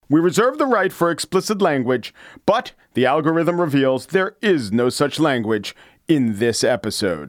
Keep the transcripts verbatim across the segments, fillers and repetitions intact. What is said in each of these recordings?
We reserve the right for explicit language, but the algorithm reveals there is no such language in this episode.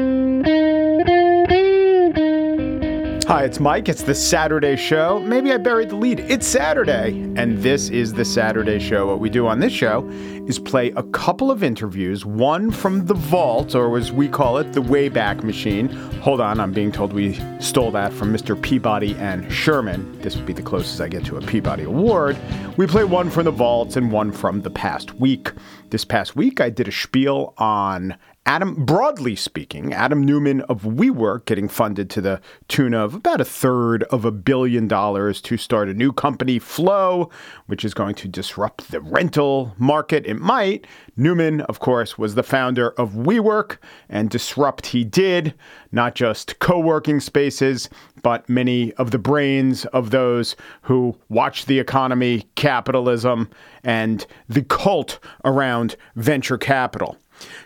Hi, it's Mike. It's the Saturday Show. Maybe I buried the lead. It's Saturday, and this is the Saturday Show. What we do on this show is play a couple of interviews, one from the vault, or as we call it, the Wayback Machine. Hold on, I'm being told we stole that from Mister Peabody and Sherman. This would be the closest I get to a Peabody Award. We play one from the vaults and one from the past week. This past week, I did a spiel on Adam, broadly speaking, Adam Neumann of WeWork getting funded to the tune of about a third of a billion dollars to start a new company, Flow, which is going to disrupt the rental market. It might. Neumann, of course, was the founder of WeWork, and disrupt he did, not just co-working spaces, but many of the brains of those who watch the economy, capitalism, and the cult around venture capital.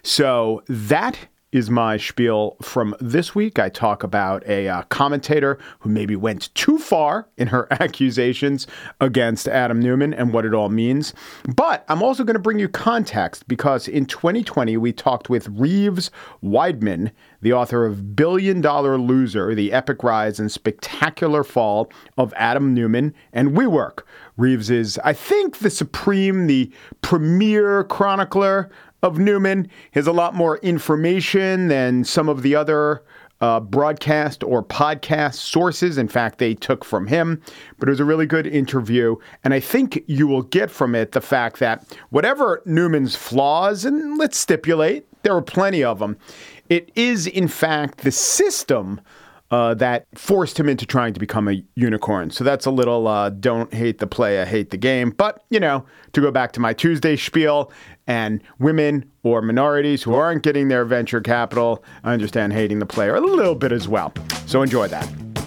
So that is my spiel from this week. I talk about a uh, commentator who maybe went too far in her accusations against Adam Neumann and what it all means. But I'm also going to bring you context because in twenty twenty, we talked with Reeves Wiedemann, the author of Billion Dollar Loser, The Epic Rise and Spectacular Fall of Adam Neumann and WeWork. Reeves is, I think, the supreme, the premier chronicler of Neumann. He has a lot more information than some of the other uh, broadcast or podcast sources. In fact, they took from him. But it was a really good interview. And I think you will get from it the fact that whatever Neumann's flaws, and let's stipulate, there are plenty of them, it is, in fact, the system Uh, that forced him into trying to become a unicorn. So that's a little uh, don't hate the player, hate the game. But, you know, to go back to my Tuesday spiel, and women or minorities who aren't getting their venture capital, I understand hating the player a little bit as well. So enjoy that.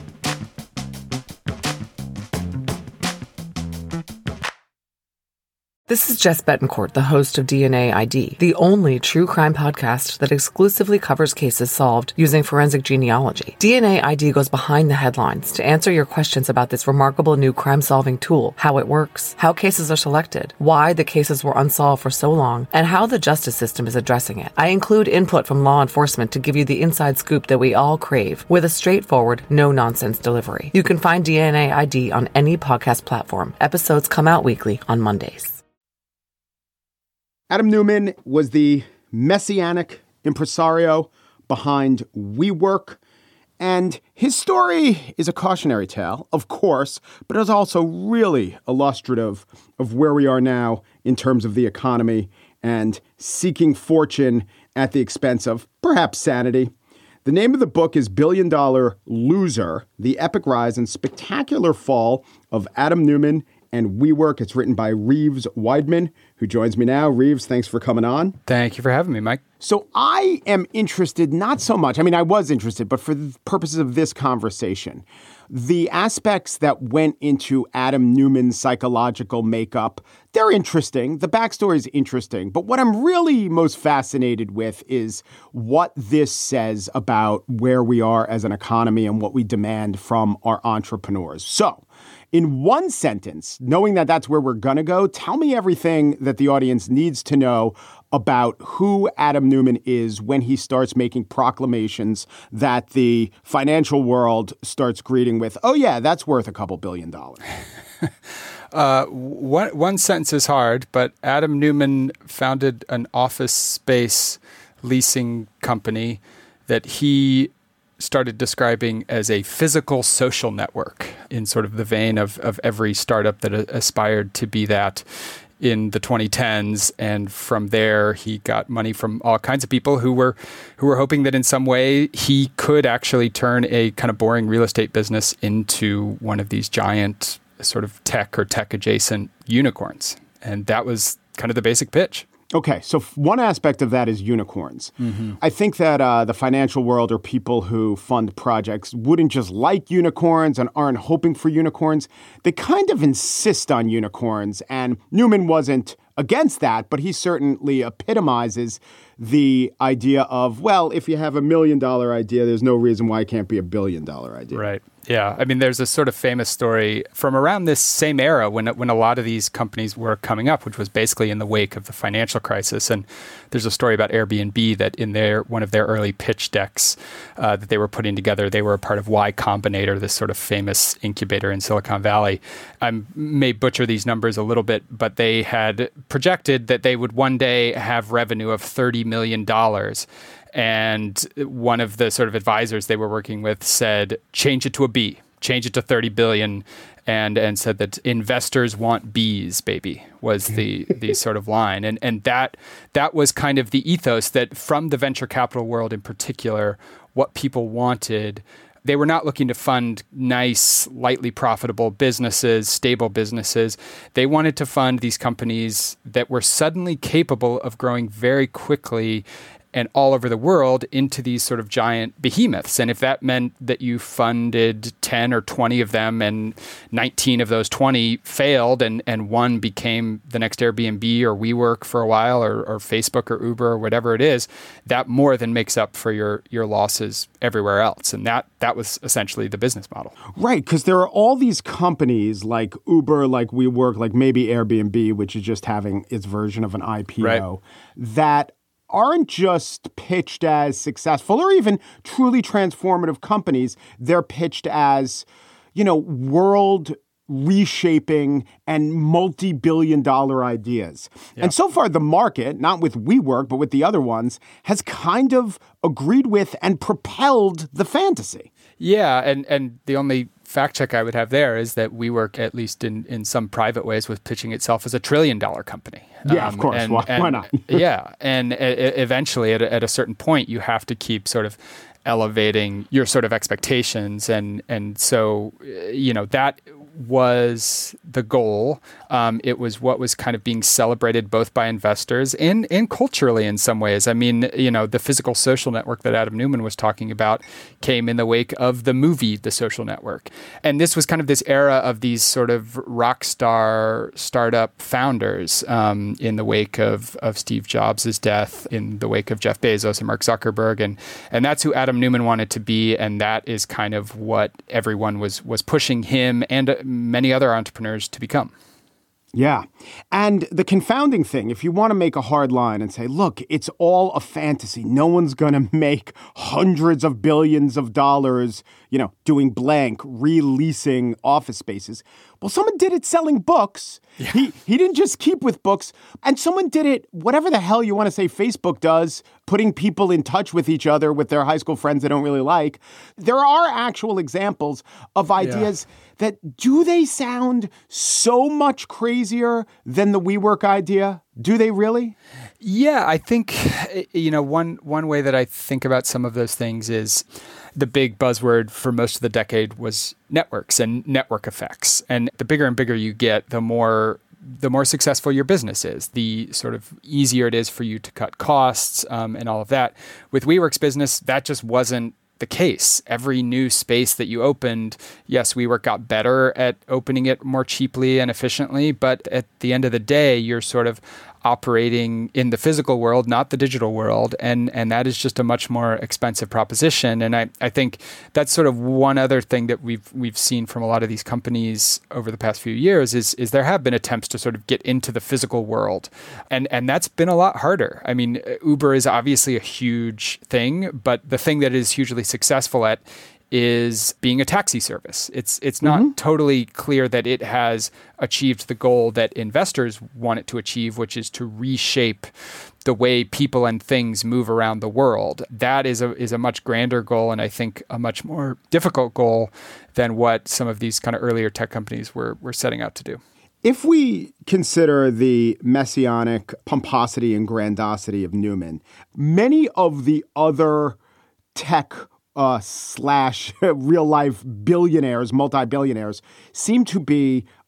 This is Jess Betancourt, the host of D N A I D, the only true crime podcast that exclusively covers cases solved using forensic genealogy. D N A I D goes behind the headlines to answer your questions about this remarkable new crime-solving tool, how it works, how cases are selected, why the cases were unsolved for so long, and how the justice system is addressing it. I include input from law enforcement to give you the inside scoop that we all crave with a straightforward, no-nonsense delivery. You can find D N A I D on any podcast platform. Episodes come out weekly on Mondays. Adam Neumann was the messianic impresario behind WeWork, and his story is a cautionary tale, of course, but it's also really illustrative of where we are now in terms of the economy and seeking fortune at the expense of perhaps sanity. The name of the book is Billion Dollar Loser, The Epic Rise and Spectacular Fall of Adam Neumann and WeWork. It's written by Reeves Wiedemann, who joins me now. Reeves, thanks for coming on. Thank you for having me, Mike. So I am interested, not so much, I mean, I was interested, but for the purposes of this conversation, the aspects that went into Adam Neumann's psychological makeup, they're interesting. The backstory is interesting. But what I'm really most fascinated with is what this says about where we are as an economy and what we demand from our entrepreneurs. So, in one sentence, knowing that that's where we're going to go, tell me everything that the audience needs to know about who Adam Neumann is when he starts making proclamations that the financial world starts greeting with, oh, yeah, that's worth a couple billion dollars. uh, one, one sentence is hard, but Adam Neumann founded an office space leasing company that he started describing as a physical social network in sort of the vein of, of every startup that a- aspired to be that in the twenty tens. And from there, he got money from all kinds of people who were who were hoping that in some way he could actually turn a kind of boring real estate business into one of these giant sort of tech or tech adjacent unicorns. And that was kind of the basic pitch. Okay, so one aspect of that is unicorns. Mm-hmm. I think that uh, the financial world or people who fund projects wouldn't just like unicorns and aren't hoping for unicorns. They kind of insist on unicorns, and Neumann wasn't against that, but he certainly epitomizes the idea of, well, if you have a million dollar idea, there's no reason why it can't be a billion dollar idea. Right. Yeah. I mean, there's a sort of famous story from around this same era when when a lot of these companies were coming up, which was basically in the wake of the financial crisis. And there's a story about Airbnb that in their one of their early pitch decks uh, that they were putting together, they were a part of Y Combinator, this sort of famous incubator in Silicon Valley. I may butcher these numbers a little bit, but they had projected that they would one day have revenue of thirty million dollars. And one of the sort of advisors they were working with said, change it to a B, change it to thirty billion, and and said that investors want B's, baby, was the the sort of line. And and that that was kind of the ethos that from the venture capital world in particular, what people wanted. They were not looking to fund nice, lightly profitable businesses, stable businesses. They wanted to fund these companies that were suddenly capable of growing very quickly and all over the world into these sort of giant behemoths. And if that meant that you funded ten or twenty of them and nineteen of those twenty failed and, and one became the next Airbnb or WeWork for a while or, or Facebook or Uber or whatever it is, that more than makes up for your your losses everywhere else. And that that was essentially the business model. Right, because there are all these companies like Uber, like WeWork, like maybe Airbnb, which is just having its version of an I P O, right, that aren't just pitched as successful or even truly transformative companies. They're pitched as, you know, world reshaping and multi-billion dollar ideas. Yeah. And so far, the market, not with WeWork, but with the other ones, has kind of agreed with and propelled the fantasy. Yeah. And, and the only fact check I would have there is that WeWork, at least in, in some private ways, was pitching itself as a trillion dollar company. Yeah, um, of course. And, why, and, why not? yeah. And uh, eventually, at a, at a certain point, you have to keep sort of elevating your sort of expectations. And, and so, you know, that was the goal. Um, it was what was kind of being celebrated both by investors and, and culturally in some ways. I mean, you know, the physical social network that Adam Neumann was talking about came in the wake of the movie The Social Network. And this was kind of this era of these sort of rock star startup founders um, in the wake of, of Steve Jobs' death, in the wake of Jeff Bezos and Mark Zuckerberg. And, and that's who Adam Neumann wanted to be. And that is kind of what everyone was, was pushing him and many other entrepreneurs to become. Yeah. And the confounding thing, if you want to make a hard line and say, look, it's all a fantasy. No one's going to make hundreds of billions of dollars, you know, doing blank, releasing office spaces. Well, someone did it selling books. Yeah. He he didn't just keep with books. And someone did it, whatever the hell you want to say Facebook does, putting people in touch with each other, with their high school friends they don't really like. There are actual examples of ideas yeah. that, do they sound so much crazier than the WeWork idea? Do they really? Yeah, I think, you know, one one way that I think about some of those things is the big buzzword for most of the decade was networks and network effects. And the bigger and bigger you get, the more the more successful your business is, the sort of easier it is for you to cut costs um, and all of that. With WeWork's business, that just wasn't the case. Every new space that you opened, yes, WeWork got better at opening it more cheaply and efficiently, but at the end of the day, you're sort of operating in the physical world, not the digital world. And and that is just a much more expensive proposition. And I, I think that's sort of one other thing that we've we've seen from a lot of these companies over the past few years is, is there have been attempts to sort of get into the physical world. And and that's been a lot harder. I mean, Uber is obviously a huge thing, but the thing that it is hugely successful at is being a taxi service. It's it's not mm-hmm. totally clear that it has achieved the goal that investors want it to achieve, which is to reshape the way people and things move around the world. That is a is a much grander goal, and I think a much more difficult goal than what some of these kind of earlier tech companies were were setting out to do. If we consider the messianic pomposity and grandiosity of Neumann, many of the other tech Uh, slash real life billionaires, multi-billionaires, seem to be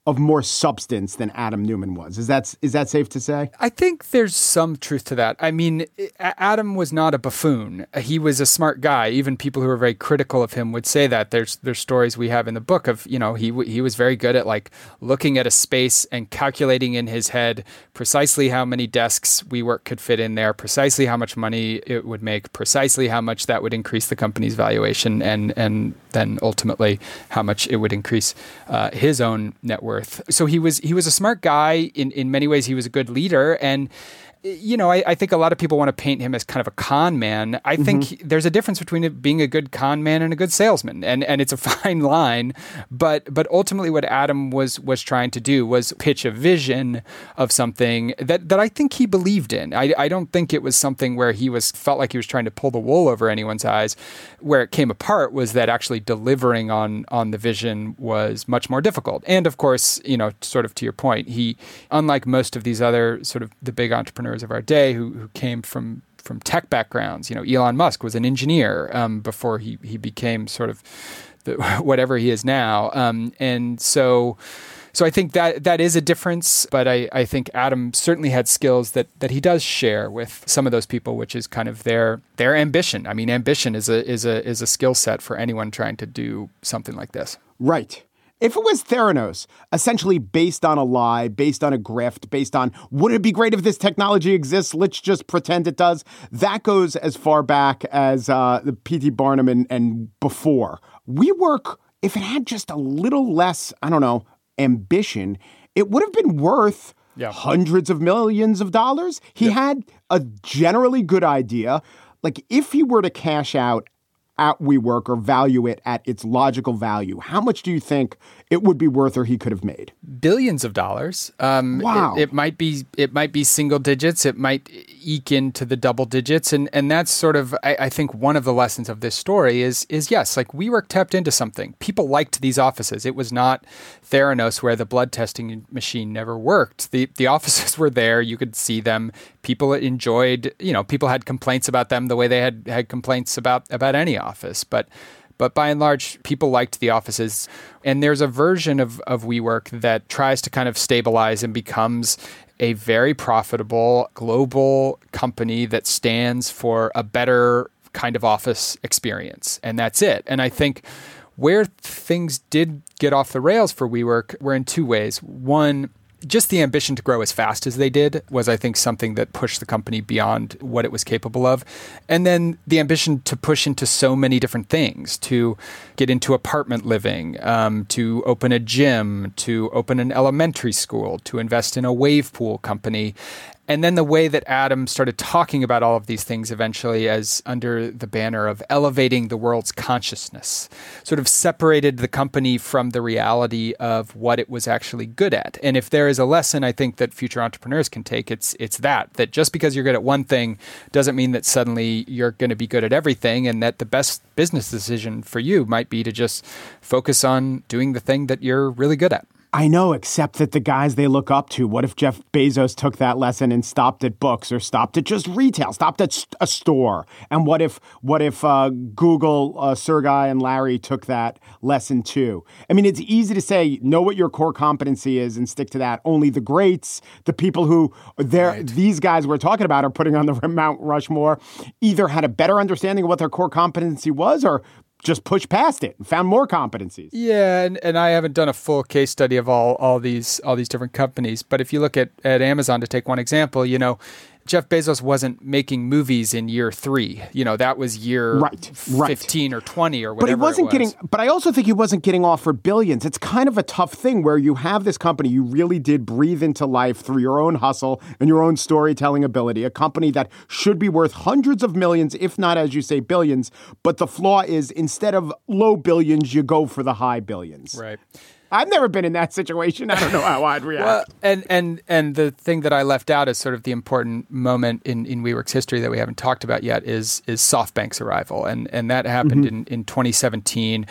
of more substance than Adam Neumann was. Is that is that safe to say? I think there's some truth to that. I mean, Adam was not a buffoon. He was a smart guy. Even people who are very critical of him would say that. There's there's stories we have in the book of, you know, he he was very good at like looking at a space and calculating in his head precisely how many desks WeWork could fit in there, precisely how much money it would make, precisely how much that would increase the company's valuation, and and then ultimately how much it would increase uh, his own net worth. So he was he was a smart guy. In, in many ways, he was a good leader. And, you know, I, I think a lot of people want to paint him as kind of a con man. I mm-hmm. think he, there's a difference between it being a good con man and a good salesman. And and it's a fine line. But but ultimately what Adam was was trying to do was pitch a vision of something that, that I think he believed in. I, I don't think it was something where he was felt like he was trying to pull the wool over anyone's eyes. Where it came apart was that actually delivering on on the vision was much more difficult. And of course, you know, sort of to your point, he, unlike most of these other sort of the big entrepreneurs of our day who, who came from from tech backgrounds, you know, Elon Musk was an engineer um, before he he became sort of the, whatever he is now. Um, and so so I think that that is a difference, but I, I think Adam certainly had skills that that he does share with some of those people, which is kind of their their ambition. I mean, ambition is a is a is a skill set for anyone trying to do something like this. Right. If it was Theranos, essentially based on a lie, based on a grift, based on, would it be great if this technology exists? Let's just pretend it does. That goes as far back as uh, the P T Barnum and, and before. WeWork, if it had just a little less, I don't know, ambition, it would have been worth yeah. hundreds of millions of dollars. He yeah. had a generally good idea. Like if he were to cash out at WeWork or value it at its logical value, how much do you think it would be worth or he could have made? Billions of dollars. Um, wow. It, it might be it might be single digits. It might eke into the double digits. And and that's sort of, I, I think, one of the lessons of this story is, is yes, like WeWork tapped into something. People liked these offices. It was not Theranos where the blood testing machine never worked. The, the offices were there. You could see them. People enjoyed, you know, people had complaints about them the way they had had complaints about, about any office. But But by and large, people liked the offices. And there's a version of, of WeWork that tries to kind of stabilize and becomes a very profitable global company that stands for a better kind of office experience. And that's it. And I think where things did get off the rails for WeWork were in two ways. One, just the ambition to grow as fast as they did was, I think, something that pushed the company beyond what it was capable of. And then the ambition to push into so many different things, to get into apartment living, um, to open a gym, to open an elementary school, to invest in a wave pool company. And then the way that Adam started talking about all of these things eventually as under the banner of elevating the world's consciousness, sort of separated the company from the reality of what it was actually good at. And if there is a lesson I think that future entrepreneurs can take, it's it's that, that just because you're good at one thing doesn't mean that suddenly you're going to be good at everything, and that the best business decision for you might be to just focus on doing the thing that you're really good at. I know, except that the guys they look up to, what if Jeff Bezos took that lesson and stopped at books or stopped at just retail, stopped at st- a store? And what if what if uh, Google, uh, Sergey and Larry took that lesson too? I mean, it's easy to say, know what your core competency is and stick to that. Only the greats, the people who they're, right. these guys we're talking about are putting on the Mount Rushmore, either had a better understanding of what their core competency was or just pushed past it and found more competencies. Yeah, and, and I haven't done a full case study of all all these all these different companies, but if you look at, at Amazon, to take one example, you know, Jeff Bezos wasn't making movies in year three. You know, that was year right, right. fifteen or twenty or whatever. But he wasn't it was. getting, but I also think he wasn't getting offered billions. It's kind of a tough thing where you have this company you really did breathe into life through your own hustle and your own storytelling ability, a company that should be worth hundreds of millions, if not, as you say, billions. But the flaw is instead of low billions, you go for the high billions. Right. I've never been in that situation. I don't know how I'd react. Well, and, and and the thing that I left out is sort of the important moment in, in WeWork's history that we haven't talked about yet is is SoftBank's arrival. And and that happened mm-hmm. in, in twenty seventeen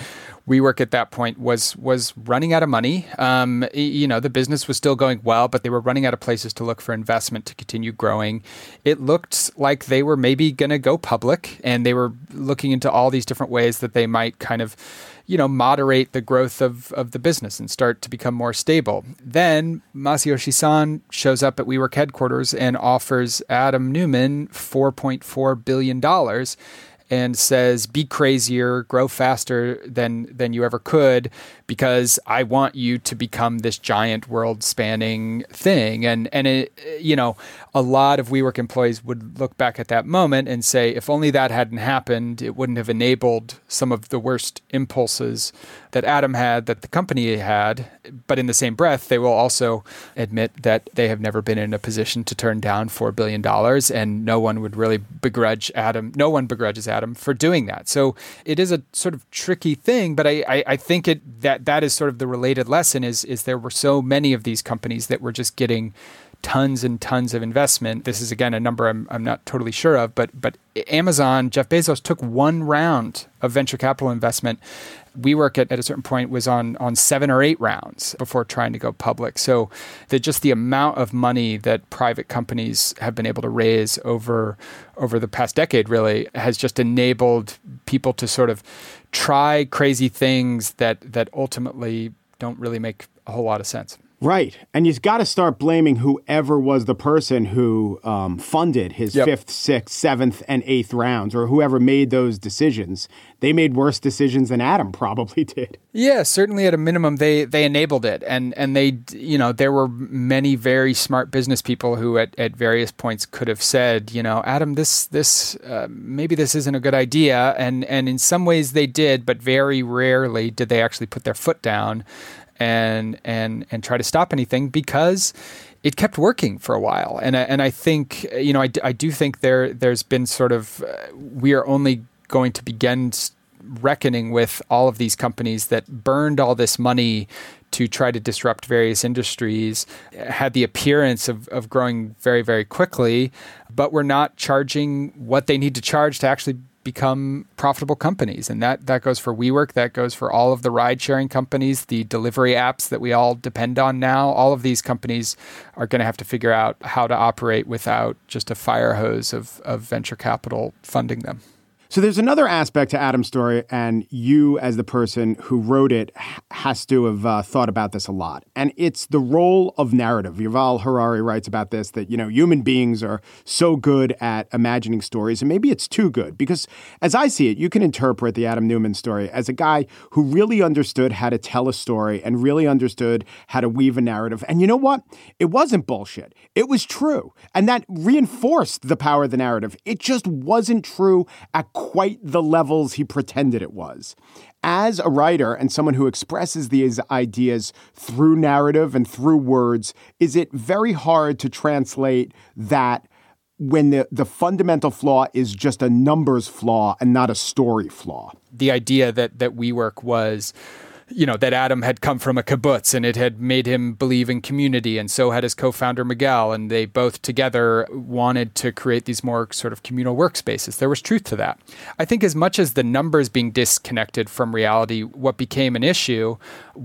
WeWork at that point was was running out of money. Um, you know, the business was still going well, but they were running out of places to look for investment to continue growing. It looked like they were maybe going to go public, and they were looking into all these different ways that they might kind of, you know, moderate the growth of, of the business and start to become more stable. Then Masayoshi-san shows up at WeWork headquarters and offers Adam Neumann four point four billion dollars and says, be crazier, grow faster than than you ever could, because I want you to become this giant world-spanning thing. And, and it, you know, a lot of WeWork employees would look back at that moment and say, if only that hadn't happened, it wouldn't have enabled some of the worst impulses that Adam had, that the company had. But in the same breath, they will also admit that they have never been in a position to turn down four billion dollars, and no one would really begrudge Adam. No one begrudges Adam for doing that. So it is a sort of tricky thing, but I, I, I think it that that is sort of the related lesson is, is there were so many of these companies that were just getting tons and tons of investment. This is, again, a number I'm, I'm not totally sure of, but but Amazon, Jeff Bezos took one round of venture capital investment. WeWork at, at a certain point was on on seven or eight rounds before trying to go public. So the, just the amount of money that private companies have been able to raise over over the past decade really has just enabled people to sort of try crazy things that that ultimately don't really make a whole lot of sense. Right. And you've got to start blaming whoever was the person who um, funded his yep. fifth, sixth, seventh, and eighth rounds, or whoever made those decisions. They made worse decisions than Adam probably did. Yeah, certainly at a minimum, they they enabled it. And and they, you know, there were many very smart business people who at, at various points could have said, you know, Adam, this, this uh, maybe this isn't a good idea. And, and in some ways they did, but very rarely did they actually put their foot down and and and try to stop anything, because it kept working for a while. And I, and I think, you know, I, I do think there there's been sort of, uh, we are only going to begin reckoning with all of these companies that burned all this money to try to disrupt various industries, had the appearance of, of growing very, very quickly, but were not charging what they need to charge to actually become profitable companies. And that, that goes for WeWork, that goes for all of the ride-sharing companies, the delivery apps that we all depend on now. All of these companies are going to have to figure out how to operate without just a fire hose of, of venture capital funding them. So there's another aspect to Adam's story, and you as the person who wrote it has to have uh, thought about this a lot. And it's the role of narrative. Yuval Harari writes about this, that, you know, human beings are so good at imagining stories, and maybe it's too good, because as I see it, you can interpret the Adam Neumann story as a guy who really understood how to tell a story and really understood how to weave a narrative. And you know what? It wasn't bullshit. It was true. And that reinforced the power of the narrative. It just wasn't true at quite the levels he pretended it was. As a writer and someone who expresses these ideas through narrative and through words, is it very hard to translate that when the, the fundamental flaw is just a numbers flaw and not a story flaw? The idea that, that WeWork was, you know, that Adam had come from a kibbutz and it had made him believe in community, and so had his co-founder Miguel, and they both together wanted to create these more sort of communal workspaces. There was truth to that. I think as much as the numbers being disconnected from reality, what became an issue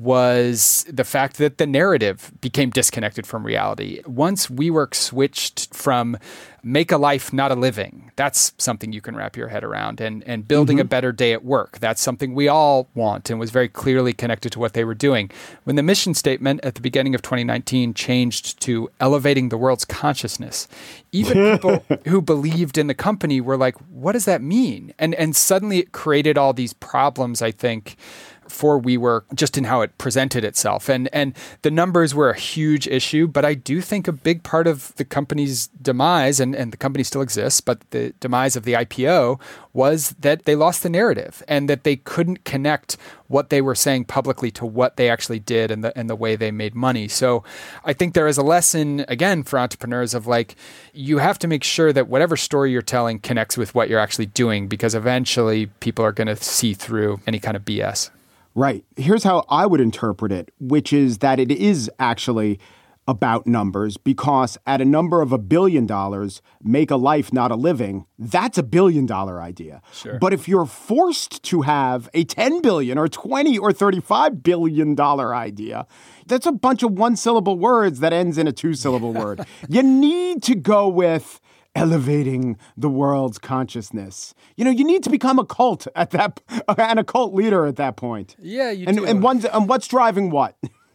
was the fact that the narrative became disconnected from reality. Once WeWork switched from make a life, not a living, that's something you can wrap your head around, and, and building mm-hmm. a better day at work, that's something we all want, and was very clearly connected to what they were doing. When the mission statement at the beginning of twenty nineteen changed to elevating the world's consciousness, even people who believed in the company were like, what does that mean? And and suddenly it created all these problems, I think, for WeWork, just in how it presented itself. And and the numbers were a huge issue, but I do think a big part of the company's demise, and, and the company still exists, but the demise of the I P O was that they lost the narrative, and that they couldn't connect what they were saying publicly to what they actually did and the and the way they made money. So I think there is a lesson, again, for entrepreneurs of like, you have to make sure that whatever story you're telling connects with what you're actually doing, because eventually people are going to see through any kind of B S. Right. Here's how I would interpret it, which is that it is actually about numbers because at a number of a billion dollars, make a life, not a living, that's a billion dollar idea. Sure. But if you're forced to have a ten billion or twenty or thirty-five billion dollar idea, that's a bunch of one syllable words that ends in a two syllable word. You need to go with elevating the world's consciousness. You know, you need to become a cult at that and a cult leader at that point. Yeah, you and, do. And, one's, and what's driving what?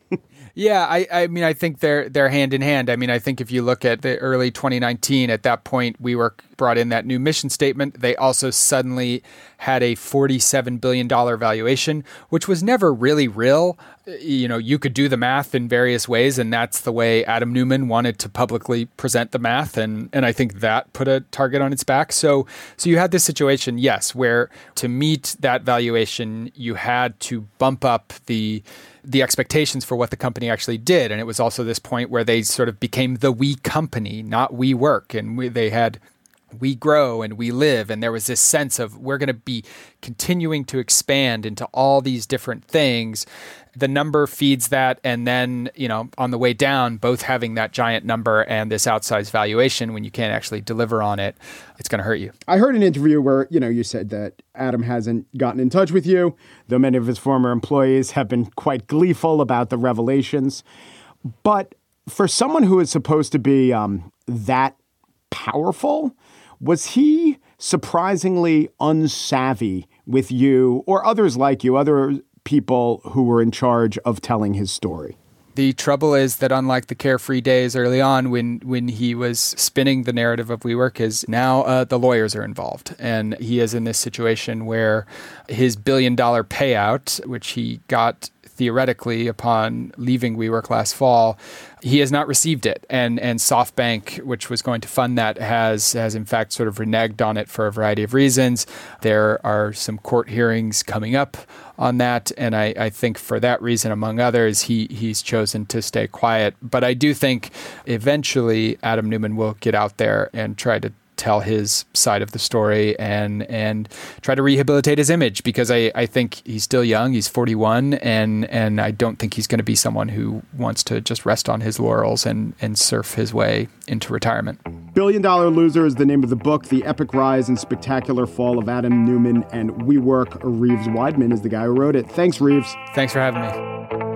Yeah, I, I mean, I think they're they're hand in hand. I mean, I think if you look at the early twenty nineteen, at that point, WeWork brought in that new mission statement. They also suddenly had a forty-seven billion dollars valuation, which was never really real. You know, you could do the math in various ways, and that's the way Adam Neumann wanted to publicly present the math. And, and I think that put a target on its back. So, so you had this situation, yes, where to meet that valuation, you had to bump up the the expectations for what the company actually did. And it was also this point where they sort of became the we company, not WeWork. And we, they had we grow and we live. And there was this sense of we're going to be continuing to expand into all these different things. The number feeds that. And then, you know, on the way down, both having that giant number and this outsized valuation, when you can't actually deliver on it, it's going to hurt you. I heard an interview where, you know, you said that Adam hasn't gotten in touch with you, though many of his former employees have been quite gleeful about the revelations. But for someone who is supposed to be um, that powerful, was he surprisingly unsavvy with you or others like you, other people who were in charge of telling his story? The trouble is that unlike the carefree days early on when when he was spinning the narrative of WeWork, is now uh, the lawyers are involved. And he is in this situation where his billion dollar payout, which he got theoretically upon leaving WeWork last fall, he has not received it. And and SoftBank, which was going to fund that, has has in fact sort of reneged on it for a variety of reasons. There are some court hearings coming up on that. And I, I think for that reason, among others, he he's chosen to stay quiet. But I do think eventually Adam Neumann will get out there and try to tell his side of the story and and try to rehabilitate his image, because I, I think he's still young. He's forty-one, and and I don't think he's going to be someone who wants to just rest on his laurels and, and surf his way into retirement. Billion Dollar Loser is the name of the book, The Epic Rise and Spectacular Fall of Adam Neumann and WeWork. Reeves Weidman is the guy who wrote it. Thanks, Reeves. Thanks for having me.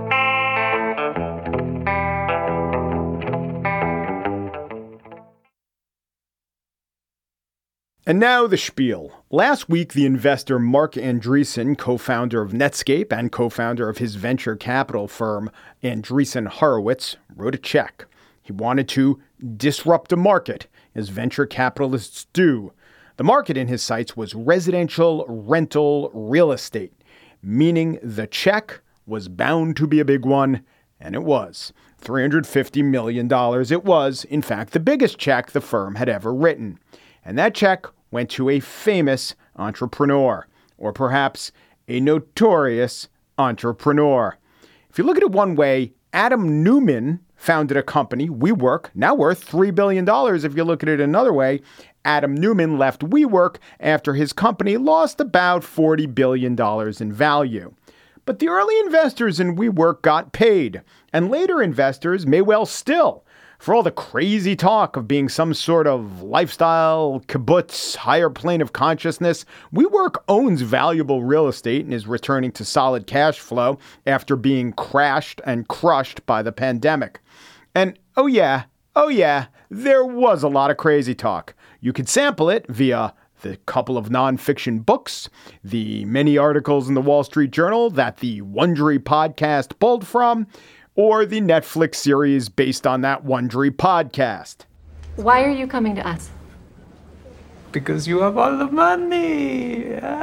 And now the spiel. Last week, the investor Marc Andreessen, co-founder of Netscape and co-founder of his venture capital firm Andreessen Horowitz, wrote a check. He wanted to disrupt the market, as venture capitalists do. The market in his sights was residential rental real estate, meaning the check was bound to be a big one, and it was. three hundred fifty million dollars. It was, in fact, the biggest check the firm had ever written. And that check went to a famous entrepreneur, or perhaps a notorious entrepreneur. If you look at it one way, Adam Neumann founded a company, WeWork, now worth three billion dollars. If you look at it another way, Adam Neumann left WeWork after his company lost about forty billion dollars in value. But the early investors in WeWork got paid, and later investors may well still. For all the crazy talk of being some sort of lifestyle, kibbutz, higher plane of consciousness, WeWork owns valuable real estate and is returning to solid cash flow after being crashed and crushed by the pandemic. And oh yeah, oh yeah, there was a lot of crazy talk. You could sample it via the couple of nonfiction books, the many articles in the Wall Street Journal that the Wondery podcast pulled from, or the Netflix series based on that Wondery podcast. Why are you coming to us? Because you have all the money.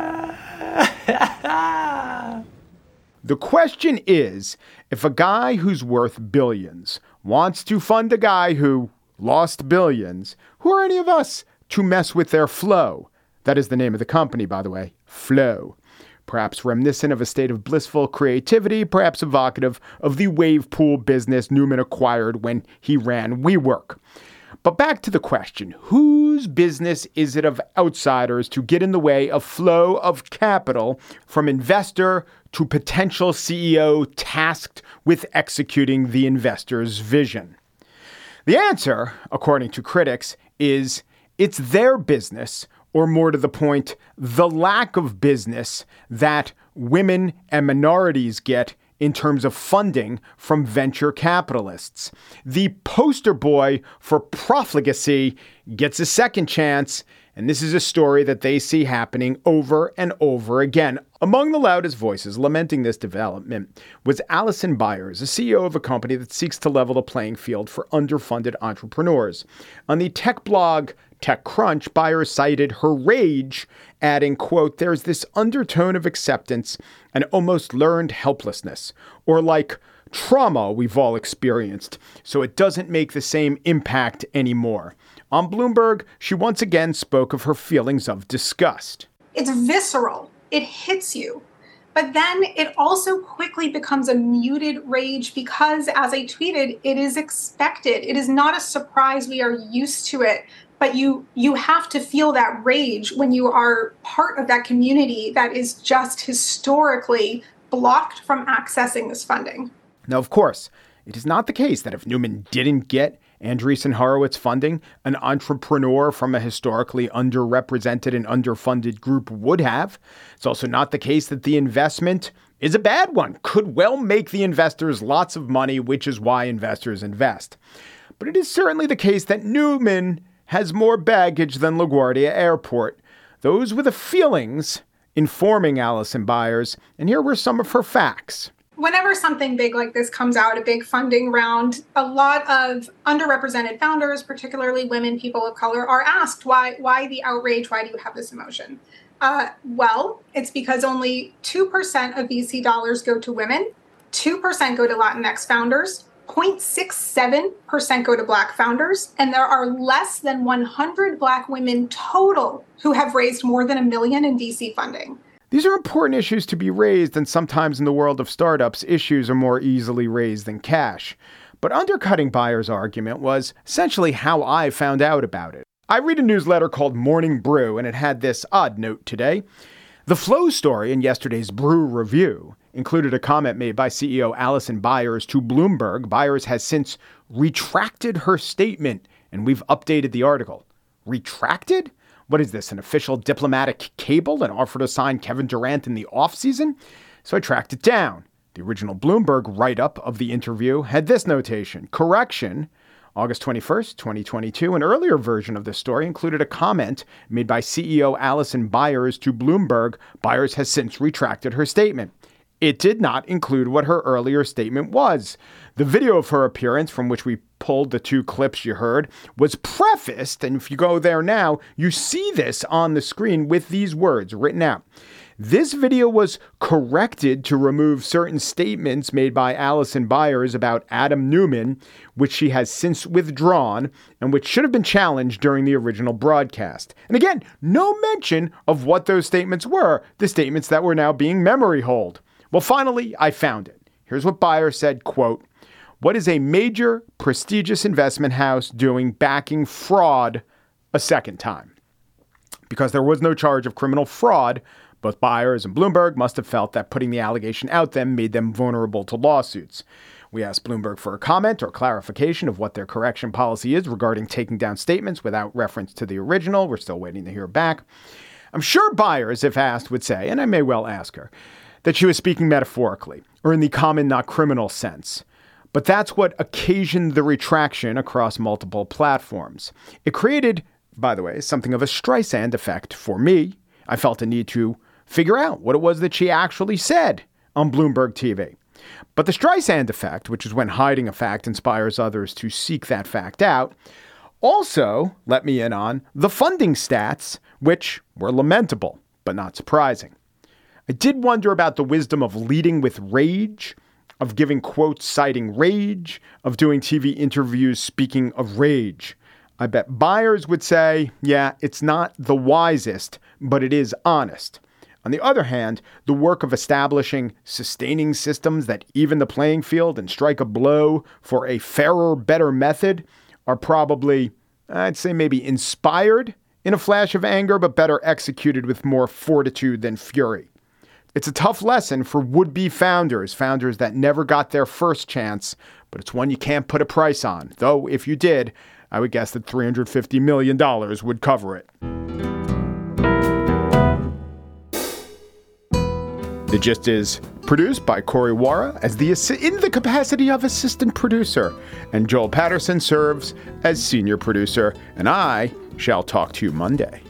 The question is, if a guy who's worth billions wants to fund a guy who lost billions, who are any of us to mess with their flow? That is the name of the company, by the way, Flow. Perhaps reminiscent of a state of blissful creativity, perhaps evocative of the wave pool business Neumann acquired when he ran WeWork. But back to the question, whose business is it of outsiders to get in the way of flow of capital from investor to potential C E O tasked with executing the investor's vision? The answer, according to critics, is it's their business, or more to the point, the lack of business that women and minorities get in terms of funding from venture capitalists. The poster boy for profligacy gets a second chance, and this is a story that they see happening over and over again. Among the loudest voices lamenting this development was Allison Byers, a C E O of a company that seeks to level the playing field for underfunded entrepreneurs. On the tech blog TechCrunch, Byers cited her rage, adding, quote, "There's this undertone of acceptance and almost learned helplessness, or like trauma we've all experienced, so it doesn't make the same impact anymore." On Bloomberg, she once again spoke of her feelings of disgust. It's visceral. It hits you. But then it also quickly becomes a muted rage because, as I tweeted, it is expected. It is not a surprise. We are used to it. But you you have to feel that rage when you are part of that community that is just historically blocked from accessing this funding. Now, of course, it is not the case that if Neumann didn't get Andreessen Horowitz funding, an entrepreneur from a historically underrepresented and underfunded group would have. It's also not the case that the investment is a bad one, could well make the investors lots of money, which is why investors invest. But it is certainly the case that Neumann has more baggage than LaGuardia Airport. Those were the feelings informing Allison Byers, and here were some of her facts. Whenever something big like this comes out, a big funding round, a lot of underrepresented founders, particularly women, people of color, are asked, why, why the outrage? Why do you have this emotion? Uh, well, it's because only two percent of V C dollars go to women, two percent go to Latinx founders, zero point six seven percent go to Black founders, and there are less than one hundred Black women total who have raised more than a million in V C funding. These are important issues to be raised, and sometimes in the world of startups, issues are more easily raised than cash. But undercutting Byers' argument was essentially how I found out about it. I read a newsletter called Morning Brew, and it had this odd note today. The flow story in yesterday's Brew Review included a comment made by C E O Allison Byers to Bloomberg. Byers has since retracted her statement, and we've updated the article. Retracted? What is this, an official diplomatic cable, an offer to sign Kevin Durant in the offseason? So I tracked it down. The original Bloomberg write-up of the interview had this notation. Correction, August twenty-first, twenty twenty-two. An earlier version of this story included a comment made by C E O Allison Byers to Bloomberg. Byers has since retracted her statement. It did not include what her earlier statement was. The video of her appearance, from which we pulled the two clips you heard, was prefaced, and if you go there now, you see this on the screen with these words written out. This video was corrected to remove certain statements made by Allison Byers about Adam Neumann, which she has since withdrawn and which should have been challenged during the original broadcast. And again, no mention of what those statements were, the statements that were now being memory holed. Well, finally, I found it. Here's what Byers said, quote, "What is a major prestigious investment house doing backing fraud a second time?" Because there was no charge of criminal fraud, both Byers and Bloomberg must have felt that putting the allegation out them made them vulnerable to lawsuits. We asked Bloomberg for a comment or clarification of what their correction policy is regarding taking down statements without reference to the original. We're still waiting to hear back. I'm sure Byers, if asked, would say, and I may well ask her, that she was speaking metaphorically or in the common, not criminal sense. But that's what occasioned the retraction across multiple platforms. It created, by the way, something of a Streisand effect for me. I felt a need to figure out what it was that she actually said on Bloomberg T V. But the Streisand effect, which is when hiding a fact inspires others to seek that fact out, also let me in on the funding stats, which were lamentable, but not surprising. I did wonder about the wisdom of leading with rage, of giving quotes citing rage, of doing T V interviews speaking of rage. I bet Byers would say, yeah, it's not the wisest, but it is honest. On the other hand, the work of establishing sustaining systems that even the playing field and strike a blow for a fairer, better method are probably, I'd say maybe inspired in a flash of anger, but better executed with more fortitude than fury. It's a tough lesson for would-be founders, founders that never got their first chance, but it's one you can't put a price on. Though if you did, I would guess that three hundred fifty million dollars would cover it. The Gist is produced by Corey Wara as the in the capacity of assistant producer, and Joel Patterson serves as senior producer. And I shall talk to you Monday.